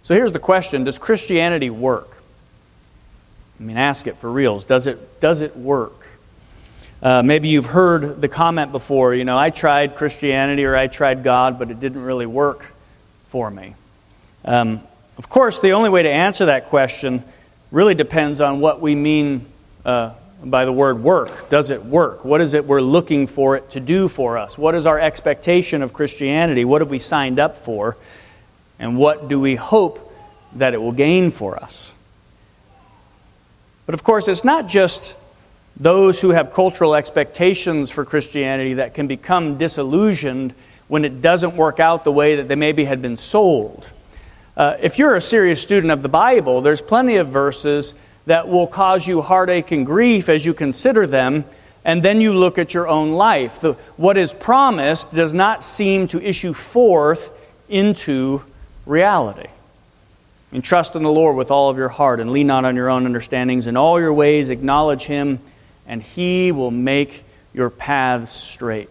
So here's the question: does Christianity work? I mean, ask it for reals. Does it work? Maybe you've heard the comment before, I tried Christianity or I tried God, but it didn't really work for me. Of course, the only way to answer that question really depends on what we mean by the word work. Does it work? What is it we're looking for it to do for us? What is our expectation of Christianity? What have we signed up for? And what do we hope that it will gain for us? But of course, it's not just those who have cultural expectations for Christianity that can become disillusioned when it doesn't work out the way that they maybe had been sold. If you're a serious student of the Bible, there's plenty of verses that will cause you heartache and grief as you consider them, and then you look at your own life. What is promised does not seem to issue forth into reality. And trust in the Lord with all of your heart, and lean not on your own understandings. In all your ways acknowledge Him, and He will make your paths straight.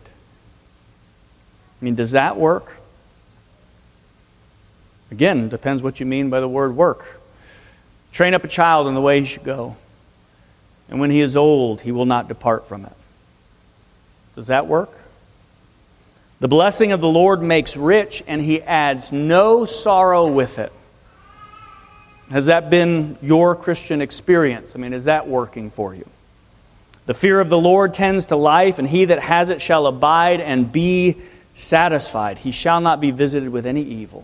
I mean, does that work? Again, depends what you mean by the word work. Train up a child in the way he should go, and when he is old, he will not depart from it. Does that work? The blessing of the Lord makes rich, and He adds no sorrow with it. Has that been your Christian experience? I mean, is that working for you? The fear of the Lord tends to life, and he that has it shall abide and be satisfied. He shall not be visited with any evil.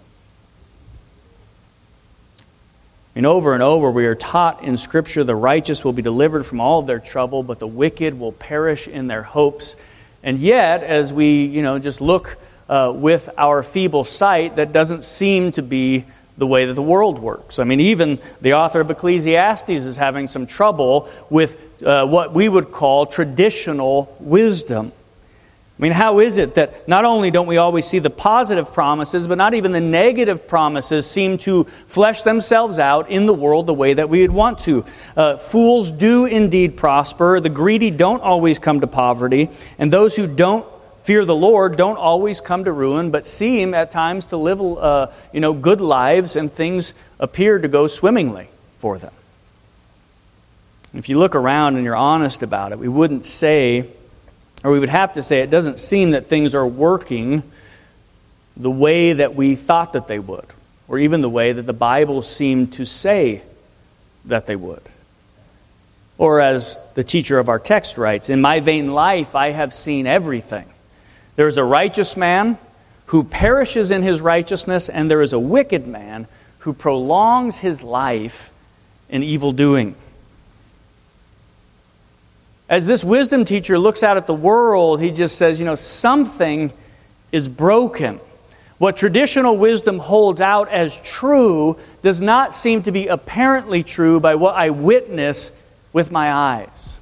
And over we are taught in Scripture the righteous will be delivered from all of their trouble, but the wicked will perish in their hopes. And yet, as we just look with our feeble sight, that doesn't seem to be the way that the world works. I mean, even the author of Ecclesiastes is having some trouble with what we would call traditional wisdom. I mean, how is it that not only don't we always see the positive promises, but not even the negative promises seem to flesh themselves out in the world the way that we would want to? Fools do indeed prosper. The greedy don't always come to poverty. And those who don't fear the Lord don't always come to ruin, but seem at times to live good lives, and things appear to go swimmingly for them. If you look around and you're honest about it, we would have to say it doesn't seem that things are working the way that we thought that they would, or even the way that the Bible seemed to say that they would. Or as the teacher of our text writes, "In my vain life I have seen everything. There is a righteous man who perishes in his righteousness, and there is a wicked man who prolongs his life in evil doing." As this wisdom teacher looks out at the world, he just says, something is broken. What traditional wisdom holds out as true does not seem to be apparently true by what I witness with my eyes.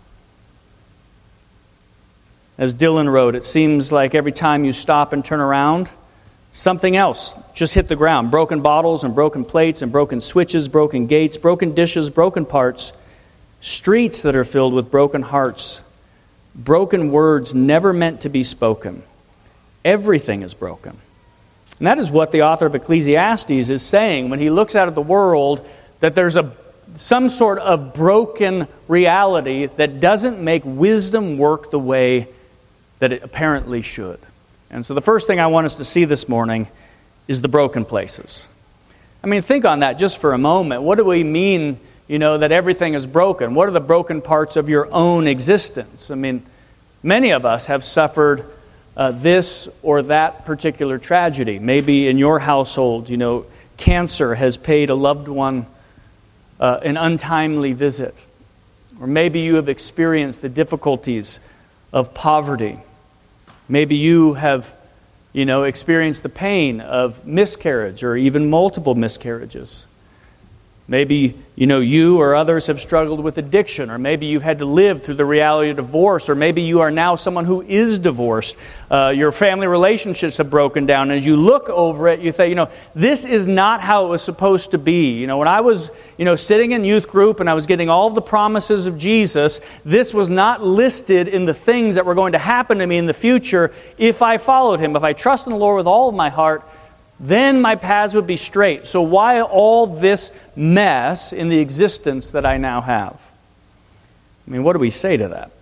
As Dylan wrote, it seems like every time you stop and turn around, something else just hit the ground. Broken bottles and broken plates and broken switches, broken gates, broken dishes, broken parts. Streets that are filled with broken hearts, broken words never meant to be spoken. Everything is broken. And that is what the author of Ecclesiastes is saying when he looks out at the world, that there's some sort of broken reality that doesn't make wisdom work the way that it apparently should. And so the first thing I want us to see this morning is the broken places. I mean, think on that just for a moment. What do we mean that everything is broken? What are the broken parts of your own existence? I mean, many of us have suffered this or that particular tragedy. Maybe in your household, cancer has paid a loved one an untimely visit. Or maybe you have experienced the difficulties of poverty. Maybe you have, experienced the pain of miscarriage or even multiple miscarriages. Maybe, you or others have struggled with addiction, or maybe you've had to live through the reality of divorce, or maybe you are now someone who is divorced. Your family relationships have broken down. As you look over it, you say, this is not how it was supposed to be. When I was, sitting in youth group and I was getting all of the promises of Jesus, this was not listed in the things that were going to happen to me in the future if I followed Him. If I trust in the Lord with all of my heart, then my paths would be straight. So why all this mess in the existence that I now have? I mean, what do we say to that?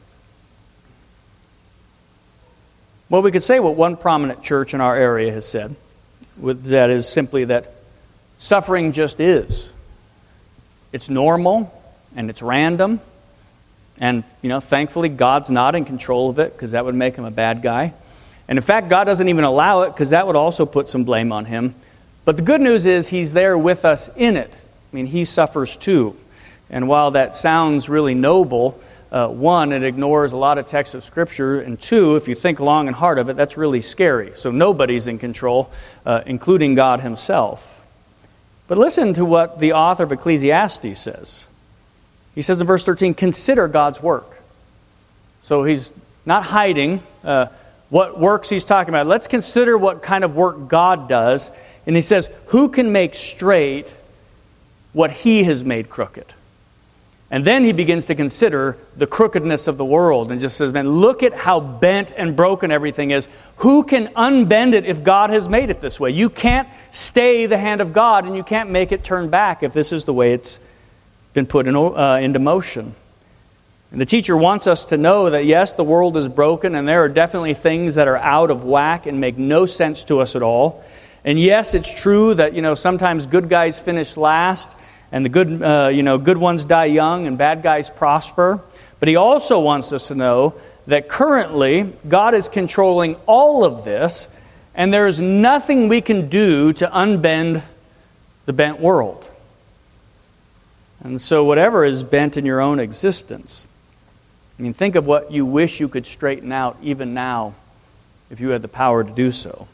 Well, we could say what one prominent church in our area has said. That is simply that suffering just is. It's normal and it's random. And, thankfully God's not in control of it because that would make him a bad guy. And in fact, God doesn't even allow it because that would also put some blame on him. But the good news is he's there with us in it. I mean, he suffers too. And while that sounds really noble, one, it ignores a lot of texts of Scripture, and two, if you think long and hard of it, that's really scary. So nobody's in control, including God himself. But listen to what the author of Ecclesiastes says. He says in verse 13, consider God's work. So he's not hiding what works he's talking about. Let's consider what kind of work God does. And he says, who can make straight what he has made crooked? And then he begins to consider the crookedness of the world and just says, man, look at how bent and broken everything is. Who can unbend it if God has made it this way? You can't stay the hand of God and you can't make it turn back if this is the way it's been put into motion. And the teacher wants us to know that yes, the world is broken and there are definitely things that are out of whack and make no sense to us at all. And yes, it's true that sometimes good guys finish last and the good ones die young and bad guys prosper. But he also wants us to know that currently God is controlling all of this and there is nothing we can do to unbend the bent world. And so whatever is bent in your own existence, think of what you wish you could straighten out even now if you had the power to do so.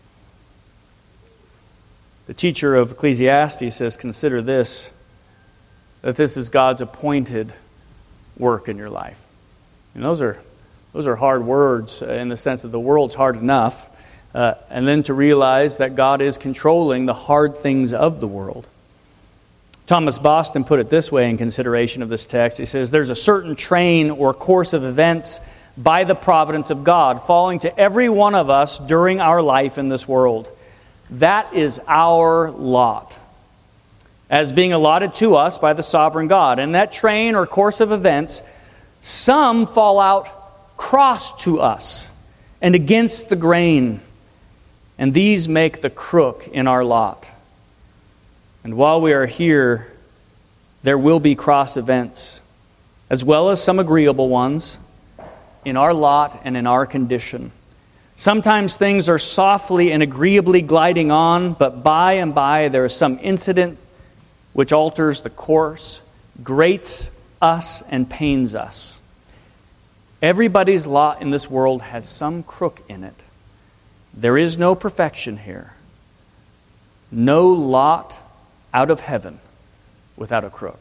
The teacher of Ecclesiastes says, consider this, that this is God's appointed work in your life. And those are hard words in the sense that the world's hard enough. And then to realize that God is controlling the hard things of the world. Thomas Boston put it this way in consideration of this text. He says, there's a certain train or course of events by the providence of God falling to every one of us during our life in this world. That is our lot, as being allotted to us by the sovereign God. And that train or course of events, some fall out cross to us and against the grain, and these make the crook in our lot. And while we are here, there will be cross events, as well as some agreeable ones, in our lot and in our condition. Sometimes things are softly and agreeably gliding on, but by and by there is some incident which alters the course, grates us, and pains us. Everybody's lot in this world has some crook in it. There is no perfection here. No lot out of heaven without a crook.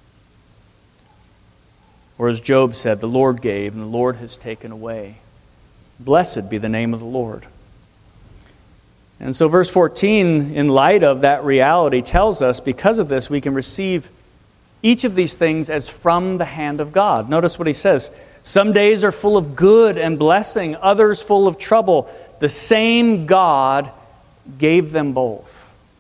Or as Job said, the Lord gave and the Lord has taken away. Blessed be the name of the Lord. And so verse 14, in light of that reality, tells us because of this we can receive each of these things as from the hand of God. Notice what he says. Some days are full of good and blessing, others full of trouble. The same God gave them both.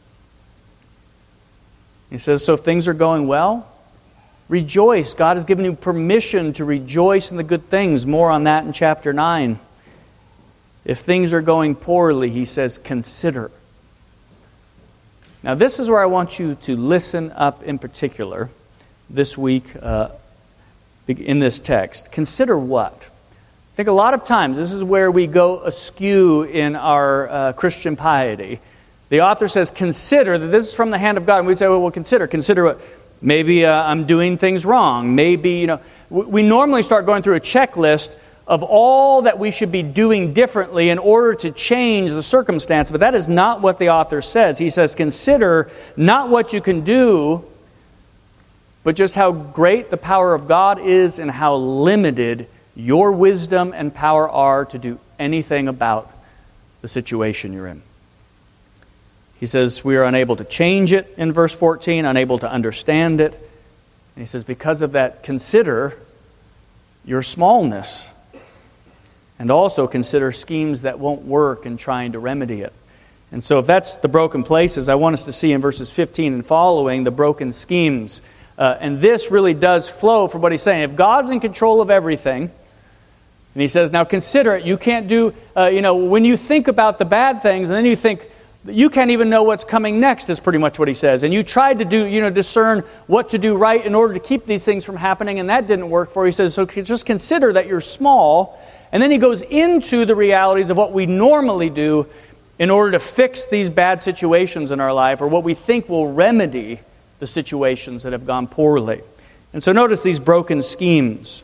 He says, so if things are going well, rejoice. God has given you permission to rejoice in the good things. More on that in chapter 9. If things are going poorly, he says, consider. Now this is where I want you to listen up in particular this week in this text. Consider what? I think a lot of times this is where we go askew in our Christian piety. The author says, consider that this is from the hand of God. And we say, well, consider what? Maybe I'm doing things wrong. Maybe, we normally start going through a checklist of all that we should be doing differently in order to change the circumstance. But that is not what the author says. He says, consider not what you can do, but just how great the power of God is and how limited your wisdom and power are to do anything about the situation you're in. He says we are unable to change it in verse 14, unable to understand it. And he says because of that, consider your smallness. And also consider schemes that won't work in trying to remedy it. And so if that's the broken places, I want us to see in verses 15 and following the broken schemes. And this really does flow from what he's saying. If God's in control of everything, and he says, now consider it. You can't do, when you think about the bad things, and then you think, you can't even know what's coming next, is pretty much what he says. And you tried to discern what to do right in order to keep these things from happening, and that didn't work for you. He says, so just consider that you're small. And then he goes into the realities of what we normally do in order to fix these bad situations in our life, or what we think will remedy the situations that have gone poorly. And so notice these broken schemes.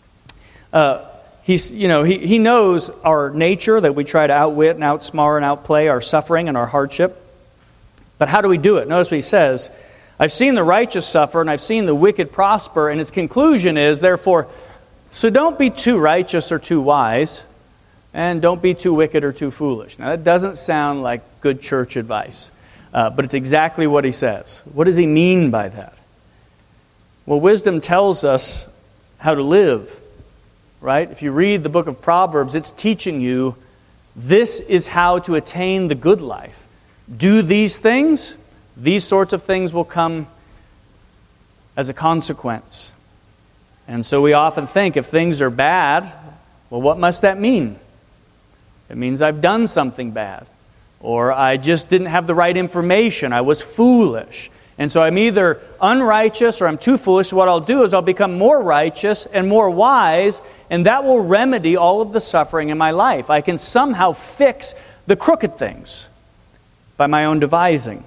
He knows our nature, that we try to outwit and outsmart and outplay our suffering and our hardship. But how do we do it? Notice what he says. I've seen the righteous suffer and I've seen the wicked prosper. And his conclusion is, therefore, so don't be too righteous or too wise, and don't be too wicked or too foolish. Now that doesn't sound like good church advice, but it's exactly what he says. What does he mean by that? Well, wisdom tells us how to live. Right? If you read the book of Proverbs, it's teaching you this is how to attain the good life. Do these things, these sorts of things will come as a consequence. And so we often think if things are bad, well, what must that mean? It means I've done something bad. Or I just didn't have the right information. I was foolish. And so I'm either unrighteous or I'm too foolish. What I'll do is I'll become more righteous and more wise, and that will remedy all of the suffering in my life. I can somehow fix the crooked things by my own devising.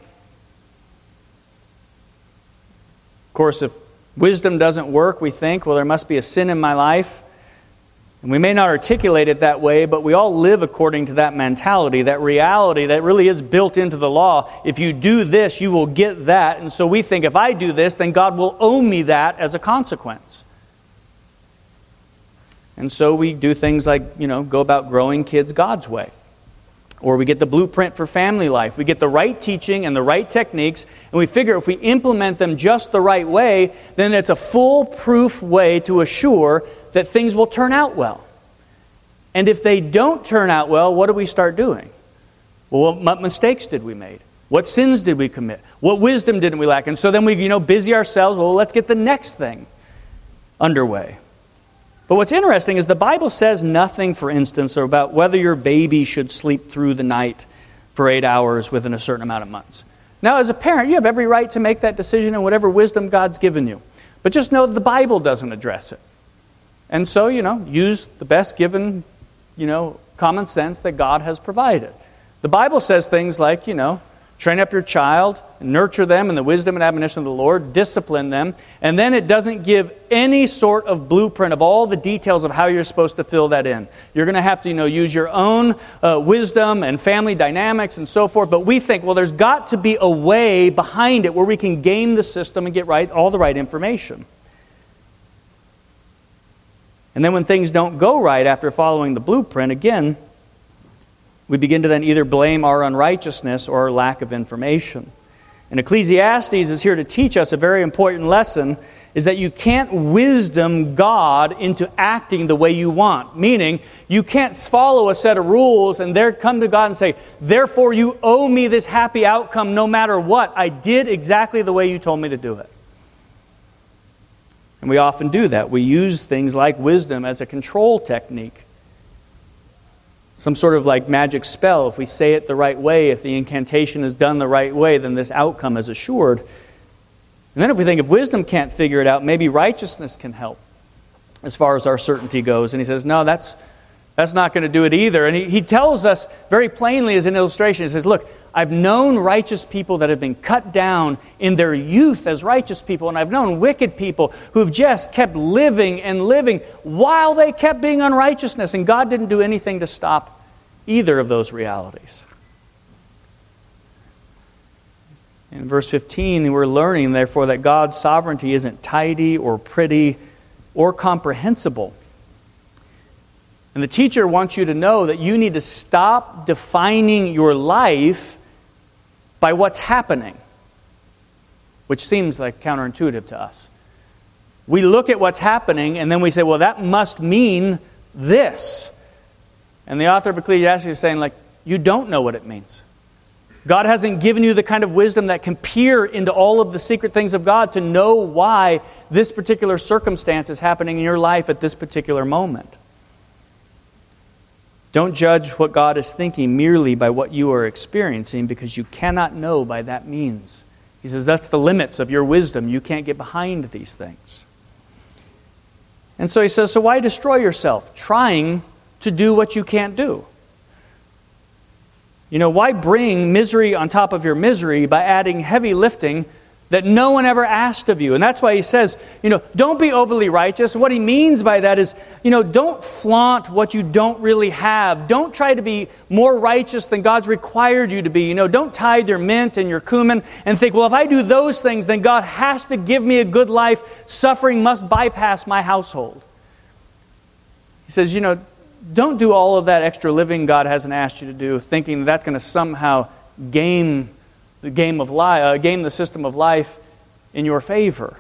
Of course, if wisdom doesn't work, we think, well, there must be a sin in my life. And we may not articulate it that way, but we all live according to that mentality, that reality that really is built into the law. If you do this, you will get that. And so we think if I do this, then God will owe me that as a consequence. And so we do things like, go about growing kids God's way. Or we get the blueprint for family life. We get the right teaching and the right techniques, and we figure if we implement them just the right way, then it's a foolproof way to assure that things will turn out well. And if they don't turn out well, what do we start doing? Well, what mistakes did we make? What sins did we commit? What wisdom didn't we lack? And so then we, busy ourselves, well, let's get the next thing underway. But what's interesting is the Bible says nothing, for instance, about whether your baby should sleep through the night for 8 hours within a certain amount of months. Now, as a parent, you have every right to make that decision in whatever wisdom God's given you. But just know that the Bible doesn't address it. And so, use the best given, common sense that God has provided. The Bible says things like, train up your child, nurture them in the wisdom and admonition of the Lord, discipline them, and then it doesn't give any sort of blueprint of all the details of how you're supposed to fill that in. You're going to have to, use your own wisdom and family dynamics and so forth, but we think, well, there's got to be a way behind it where we can game the system and get all the right information. And then when things don't go right after following the blueprint, again, we begin to then either blame our unrighteousness or our lack of information. And Ecclesiastes is here to teach us a very important lesson, is that you can't wisdom God into acting the way you want. Meaning, you can't follow a set of rules and there come to God and say, therefore you owe me this happy outcome no matter what. I did exactly the way you told me to do it. And we often do that. We use things like wisdom as a control technique. Some sort of like magic spell. If we say it the right way, if the incantation is done the right way, then this outcome is assured. And then if we think if wisdom can't figure it out, maybe righteousness can help as far as our certainty goes. And he says, no, that's not going to do it either. And he tells us very plainly as an illustration, he says, look, I've known righteous people that have been cut down in their youth as righteous people, and I've known wicked people who've just kept living and living while they kept being unrighteousness, and God didn't do anything to stop either of those realities. In verse 15, we're learning, therefore, that God's sovereignty isn't tidy or pretty or comprehensible. And the teacher wants you to know that you need to stop defining your life by what's happening, which seems like counterintuitive to us. We look at what's happening and then we say, well, that must mean this. And the author of Ecclesiastes is saying, you don't know what it means. God hasn't given you the kind of wisdom that can peer into all of the secret things of God to know why this particular circumstance is happening in your life at this particular moment. Don't judge what God is thinking merely by what you are experiencing, because you cannot know by that means. He says that's the limits of your wisdom. You can't get behind these things. And so he says, so why destroy yourself trying to do what you can't do? Why bring misery on top of your misery by adding heavy lifting that no one ever asked of you? And that's why he says, don't be overly righteous. What he means by that is, don't flaunt what you don't really have. Don't try to be more righteous than God's required you to be. Don't tithe your mint and your cumin and think, well, if I do those things, then God has to give me a good life. Suffering must bypass my household. He says, don't do all of that extra living God hasn't asked you to do, thinking that's going to somehow game the system of life in your favor.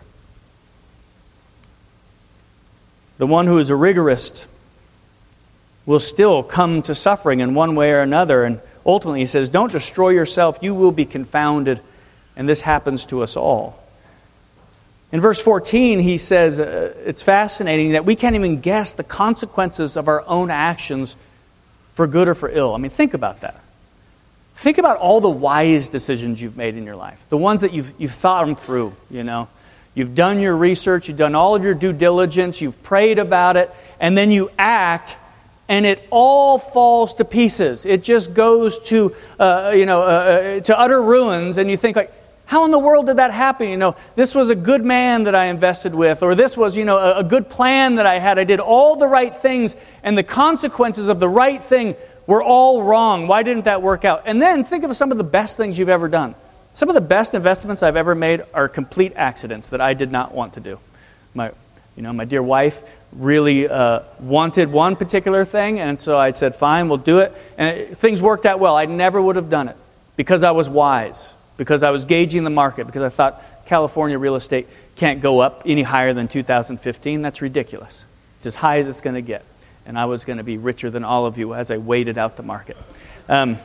The one who is a rigorist will still come to suffering in one way or another. And ultimately, he says, don't destroy yourself. You will be confounded. And this happens to us all. In verse 14, he says, it's fascinating that we can't even guess the consequences of our own actions for good or for ill. I mean, think about that. Think about all the wise decisions you've made in your life. The ones that you've thought them through, You've done your research, you've done all of your due diligence, you've prayed about it, and then you act, and it all falls to pieces. It just goes to utter ruins, and you think, like, how in the world did that happen? This was a good man that I invested with, or this was, a good plan that I had. I did all the right things, and the consequences of the right thing were all wrong. Why didn't that work out? And then think of some of the best things you've ever done. Some of the best investments I've ever made are complete accidents that I did not want to do. My dear wife really wanted one particular thing, and so I said, fine, we'll do it. And things worked out well. I never would have done it because I was wise, because I was gauging the market, because I thought California real estate can't go up any higher than 2015. That's ridiculous. It's as high as it's going to get. And I was going to be richer than all of you as I waited out the market. The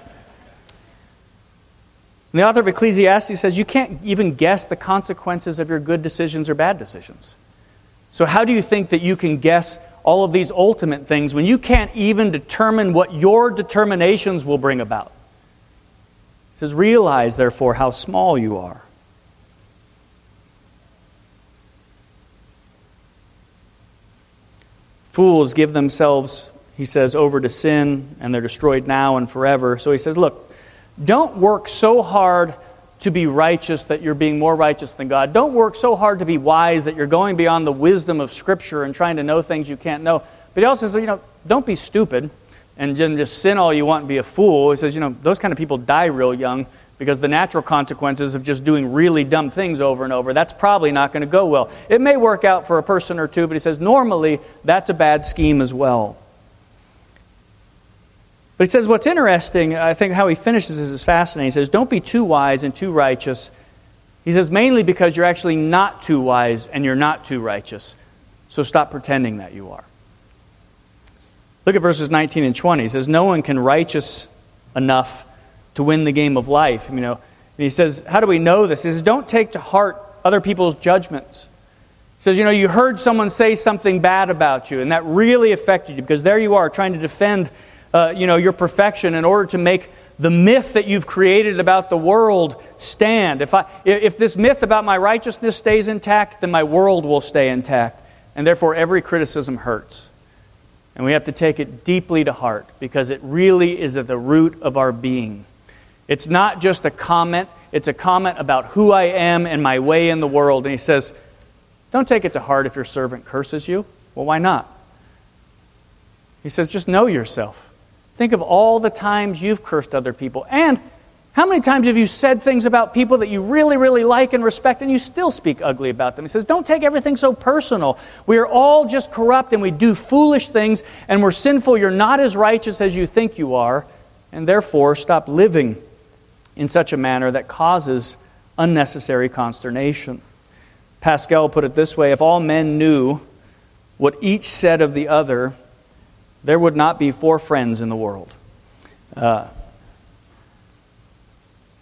author of Ecclesiastes says you can't even guess the consequences of your good decisions or bad decisions. So how do you think that you can guess all of these ultimate things when you can't even determine what your determinations will bring about? He says, realize, therefore, how small you are. Fools give themselves, he says, over to sin, and they're destroyed now and forever. So he says, look, don't work so hard to be righteous that you're being more righteous than God. Don't work so hard to be wise that you're going beyond the wisdom of Scripture and trying to know things you can't know. But he also says, don't be stupid and just sin all you want and be a fool. He says, those kind of people die real young because the natural consequences of just doing really dumb things over and over, that's probably not going to go well. It may work out for a person or two, but he says normally that's a bad scheme as well. But he says what's interesting, I think how he finishes this is fascinating. He says, don't be too wise and too righteous. He says mainly because you're actually not too wise and you're not too righteous. So stop pretending that you are. Look at verses 19 and 20. He says, no one can righteous enough to win the game of life. And he says, how do we know this? He says, don't take to heart other people's judgments. He says, you heard someone say something bad about you, and that really affected you, because there you are trying to defend your perfection in order to make the myth that you've created about the world stand. If this myth about my righteousness stays intact, then my world will stay intact. And therefore every criticism hurts. And we have to take it deeply to heart, because it really is at the root of our being. It's not just a comment, it's a comment about who I am and my way in the world. And he says, don't take it to heart if your servant curses you. Well, why not? He says, just know yourself. Think of all the times you've cursed other people. And how many times have you said things about people that you really, really like and respect, and you still speak ugly about them? He says, don't take everything so personal. We are all just corrupt, and we do foolish things, and we're sinful. You're not as righteous as you think you are, and therefore stop living in such a manner that causes unnecessary consternation. Pascal put it this way: if all men knew what each said of the other, there would not be 4 friends in the world.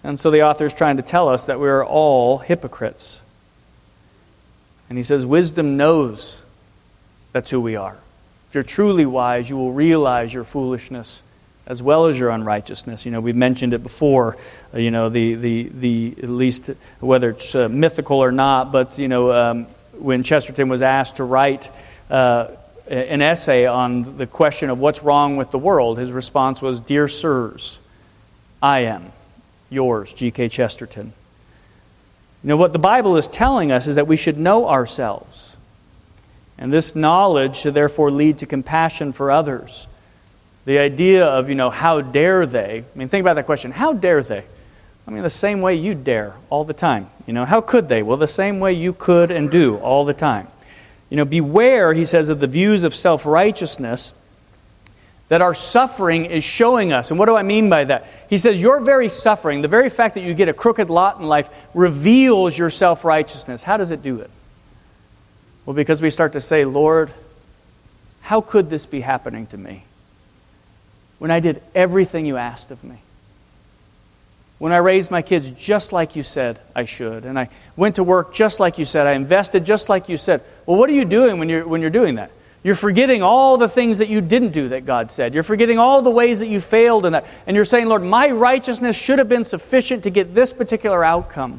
And so the author is trying to tell us that we are all hypocrites. And he says, wisdom knows that's who we are. If you're truly wise, you will realize your foolishness as well as your unrighteousness. We've mentioned it before, the at least whether it's mythical or not, but, when Chesterton was asked to write an essay on the question of what's wrong with the world, his response was, "Dear sirs, I am yours, G.K. Chesterton." What the Bible is telling us is that we should know ourselves. And this knowledge should therefore lead to compassion for others. The idea of, how dare they? Think about that question. How dare they? The same way you dare all the time. How could they? Well, the same way you could and do all the time. Beware, he says, of the views of self-righteousness that our suffering is showing us. And what do I mean by that? He says your very suffering, the very fact that you get a crooked lot in life, reveals your self-righteousness. How does it do it? Well, because we start to say, Lord, how could this be happening to me? When I did everything you asked of me. When I raised my kids just like you said I should. And I went to work just like you said. I invested just like you said. Well, what are you doing when you're doing that? You're forgetting all the things that you didn't do that God said. You're forgetting all the ways that you failed in that. And you're saying, Lord, my righteousness should have been sufficient to get this particular outcome.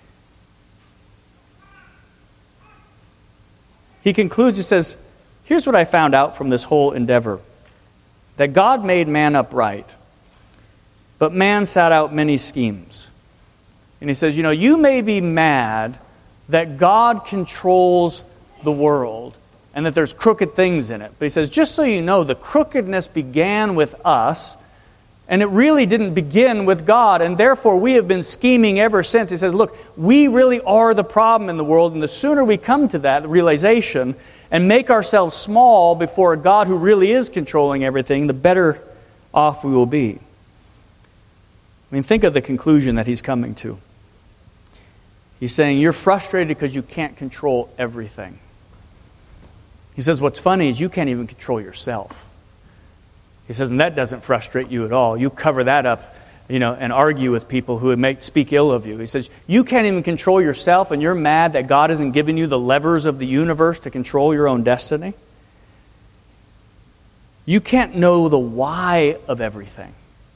He concludes, he says, here's what I found out from this whole endeavor. That God made man upright, but man sat out many schemes. And he says, you may be mad that God controls the world and that there's crooked things in it. But he says, just so you know, the crookedness began with us, and it really didn't begin with God, and therefore we have been scheming ever since. He says, look, we really are the problem in the world, and the sooner we come to that realization and make ourselves small before a God who really is controlling everything, the better off we will be. Think of the conclusion that he's coming to. He's saying, you're frustrated because you can't control everything. He says, what's funny is you can't even control yourself. He says, and that doesn't frustrate you at all. You cover that up, and argue with people who speak ill of you. He says, you can't even control yourself, and you're mad that God hasn't given you the levers of the universe to control your own destiny. You can't know the why of everything.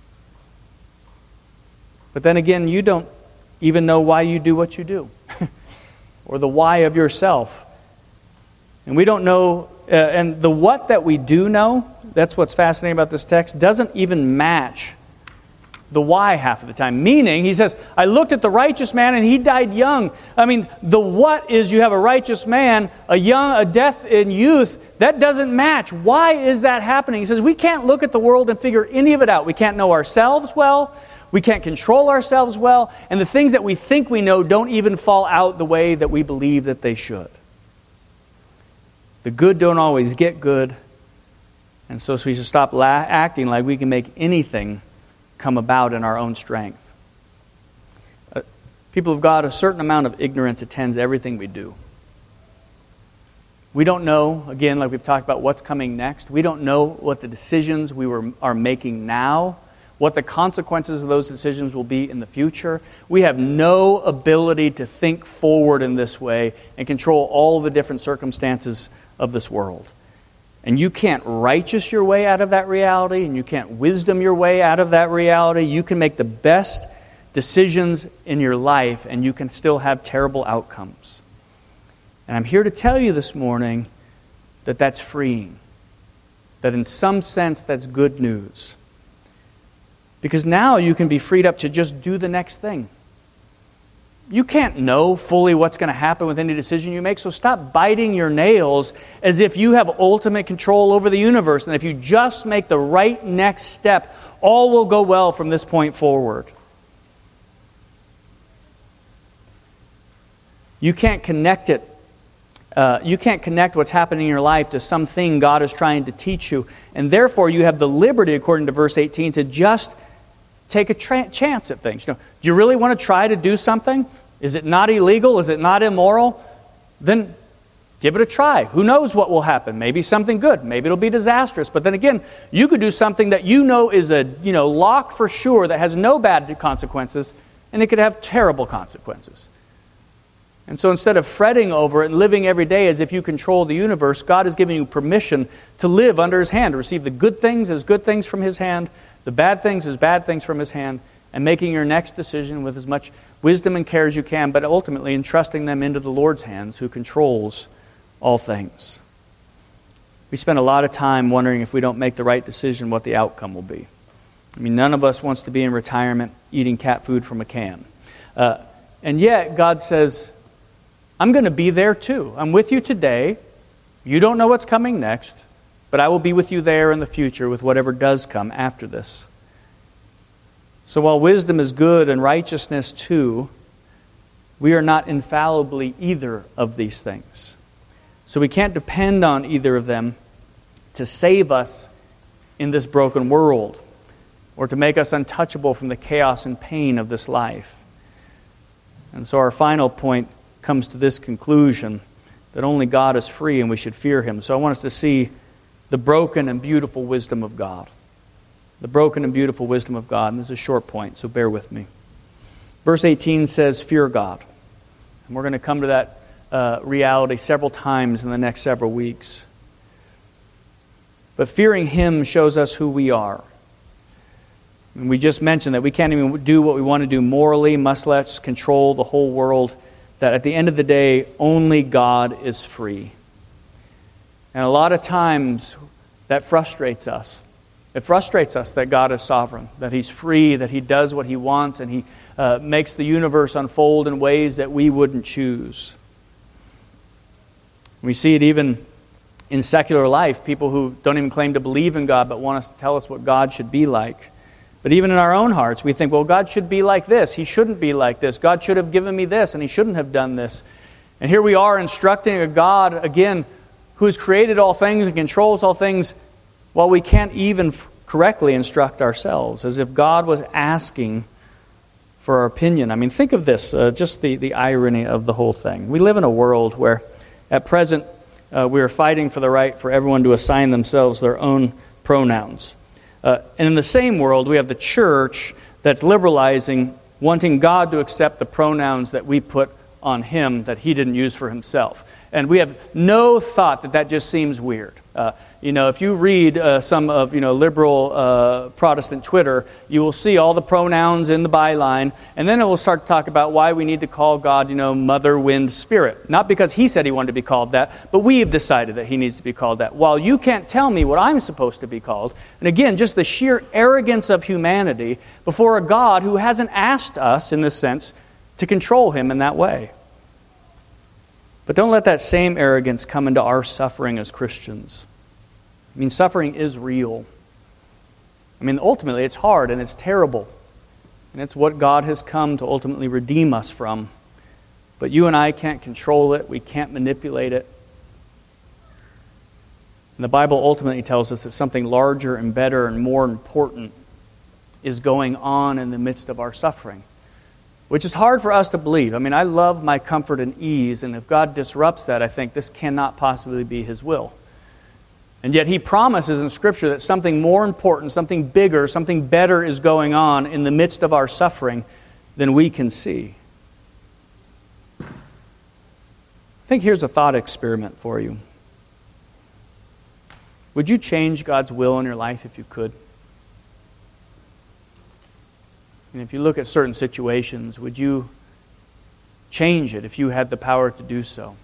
But then again, you don't even know why you do what you do, or the why of yourself. And we don't know, and the what that we do know, that's what's fascinating about this text, doesn't even match the why half of the time. Meaning, he says, I looked at the righteous man and he died young. The what is you have a righteous man, a death in youth, that doesn't match. Why is that happening? He says, we can't look at the world and figure any of it out. We can't know ourselves well. We can't control ourselves well. And the things that we think we know don't even fall out the way that we believe that they should. The good don't always get good. And so we should stop acting like we can make anything come about in our own strength. People of God, a certain amount of ignorance attends everything we do. We don't know, again, like we've talked about, what's coming next. We don't know what the decisions are making now, what the consequences of those decisions will be in the future. We have no ability to think forward in this way and control all the different circumstances of this world. And you can't righteous your way out of that reality, and you can't wisdom your way out of that reality. You can make the best decisions in your life, and you can still have terrible outcomes. And I'm here to tell you this morning that that's freeing. That in some sense, that's good news. Because now you can be freed up to just do the next thing. You can't know fully what's going to happen with any decision you make, so stop biting your nails as if you have ultimate control over the universe. And if you just make the right next step, all will go well from this point forward. You can't connect it. You can't connect what's happening in your life to something God is trying to teach you. And therefore, you have the liberty, according to verse 18, to just take a chance at things. Do you really want to try to do something? Is it not illegal? Is it not immoral? Then give it a try. Who knows what will happen? Maybe something good. Maybe it'll be disastrous. But then again, you could do something that you know is a lock for sure, that has no bad consequences, and it could have terrible consequences. And so instead of fretting over it and living every day as if you control the universe, God is giving you permission to live under His hand, to receive the good things as good things from His hand, the bad things as bad things from His hand, and making your next decision with as much wisdom and care as you can, but ultimately entrusting them into the Lord's hands, who controls all things. We spend a lot of time wondering if we don't make the right decision, what the outcome will be. I mean, none of us wants to be in retirement eating cat food from a can. And yet, God says, I'm going to be there too. I'm with you today. You don't know what's coming next, but I will be with you there in the future with whatever does come after this. So while wisdom is good and righteousness too, we are not infallibly either of these things. So we can't depend on either of them to save us in this broken world or to make us untouchable from the chaos and pain of this life. And so our final point comes to this conclusion, that only God is free and we should fear Him. So I want us to see the broken and beautiful wisdom of God. The broken and beautiful wisdom of God. And this is a short point, so bear with me. Verse 18 says, fear God. And we're going to come to that reality several times in the next several weeks. But fearing Him shows us who we are. And we just mentioned that we can't even do what we want to do morally, much less control the whole world. That at the end of the day, only God is free. And a lot of times, that frustrates us. It frustrates us that God is sovereign, that He's free, that He does what He wants, and He makes the universe unfold in ways that we wouldn't choose. We see it even in secular life, people who don't even claim to believe in God, but want us to tell us what God should be like. But even in our own hearts, we think, well, God should be like this. He shouldn't be like this. God should have given me this, and He shouldn't have done this. And here we are instructing a God, again, who has created all things and controls all things, while we can't even correctly instruct ourselves, as if God was asking for our opinion. I mean, think of this, just the irony of the whole thing. We live in a world where, at present, we are fighting for the right for everyone to assign themselves their own pronouns. And in the same world, we have the church that's liberalizing, wanting God to accept the pronouns that we put on Him that He didn't use for Himself. And we have no thought that just seems weird. If you read some of liberal Protestant Twitter, you will see all the pronouns in the byline, and then it will start to talk about why we need to call God, Mother, Wind, Spirit. Not because He said He wanted to be called that, but we have decided that He needs to be called that. While you can't tell me what I'm supposed to be called, and again, just the sheer arrogance of humanity before a God who hasn't asked us, in this sense, to control Him in that way. But don't let that same arrogance come into our suffering as Christians. I mean, suffering is real. I mean, ultimately, it's hard and it's terrible. And it's what God has come to ultimately redeem us from. But you and I can't control it. We can't manipulate it. And the Bible ultimately tells us that something larger and better and more important is going on in the midst of our suffering, which is hard for us to believe. I mean, I love my comfort and ease, and if God disrupts that, I think this cannot possibly be His will. And yet He promises in Scripture that something more important, something bigger, something better is going on in the midst of our suffering than we can see. I think here's a thought experiment for you. Would you change God's will in your life if you could? And if you look at certain situations, would you change it if you had the power to do so?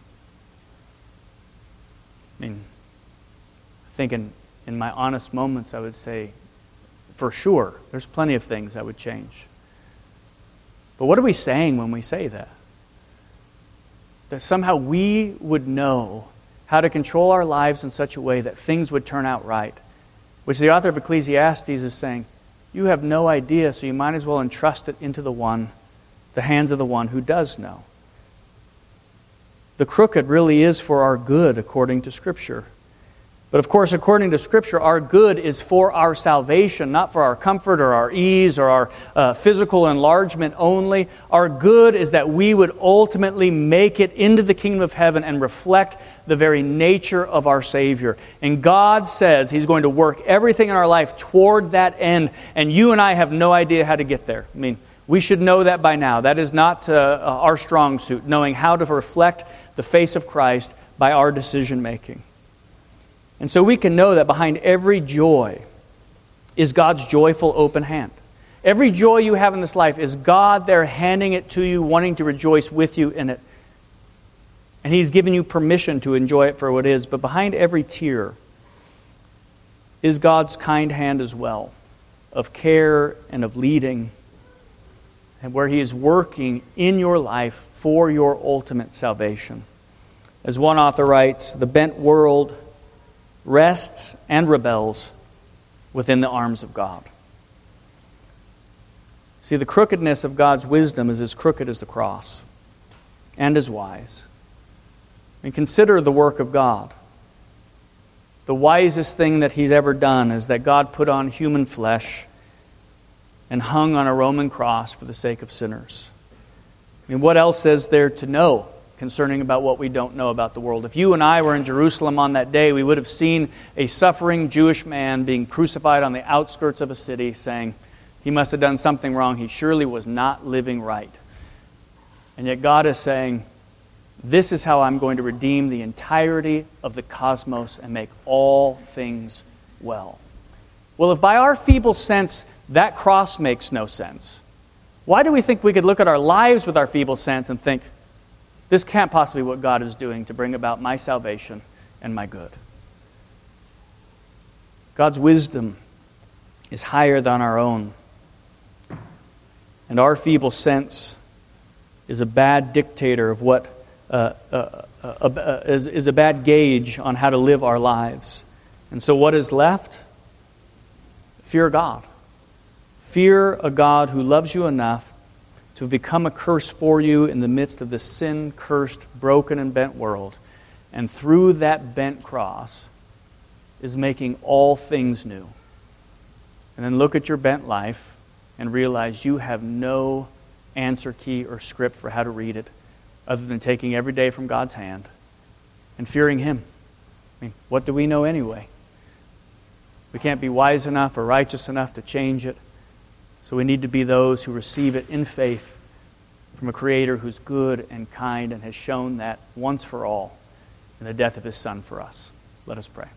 I mean, I think in my honest moments, I would say, for sure, there's plenty of things I would change. But what are we saying when we say that? That somehow we would know how to control our lives in such a way that things would turn out right. Which the author of Ecclesiastes is saying, you have no idea, so you might as well entrust it into the hands of the one who does know. The crooked really is for our good, according to Scripture. But of course, according to Scripture, our good is for our salvation, not for our comfort or our ease or our physical enlargement only. Our good is that we would ultimately make it into the kingdom of heaven and reflect the very nature of our Savior. And God says He's going to work everything in our life toward that end, and you and I have no idea how to get there. I mean, We should know that by now. That is not our strong suit, knowing how to reflect the face of Christ by our decision making. And so we can know that behind every joy is God's joyful open hand. Every joy you have in this life is God there handing it to you, wanting to rejoice with you in it. And He's given you permission to enjoy it for what it is. But behind every tear is God's kind hand as well, of care and of leading, and where He is working in your life for your ultimate salvation. As one author writes, the bent world rests and rebels within the arms of God. See, the crookedness of God's wisdom is as crooked as the cross, and as wise. And consider the work of God. The wisest thing that He's ever done is that God put on human flesh and hung on a Roman cross for the sake of sinners. I mean, what else is there to know concerning about what we don't know about the world? If you and I were in Jerusalem on that day, we would have seen a suffering Jewish man being crucified on the outskirts of a city, saying, he must have done something wrong. He surely was not living right. And yet God is saying, this is how I'm going to redeem the entirety of the cosmos and make all things well. Well, if by our feeble sense that cross makes no sense, why do we think we could look at our lives with our feeble sense and think, this can't possibly be what God is doing to bring about my salvation and my good? God's wisdom is higher than our own. And our feeble sense is a bad dictator of what is a bad gauge on how to live our lives. And so what is left? Fear God. Fear a God who loves you enough to have become a curse for you in the midst of this sin-cursed, broken and bent world. And through that bent cross is making all things new. And then look at your bent life and realize you have no answer key or script for how to read it other than taking every day from God's hand and fearing Him. I mean, what do we know anyway? We can't be wise enough or righteous enough to change it. So we need to be those who receive it in faith from a Creator who's good and kind and has shown that once for all in the death of His Son for us. Let us pray.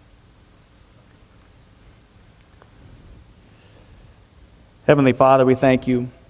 Heavenly Father, we thank You